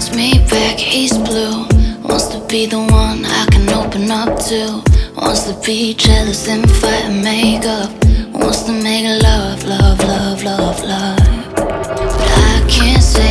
Me back, he's blue. Wants to be the one I can open up to. Wants to be jealous and fight and make up. Wants to make love, love, love, love, love. But I can't say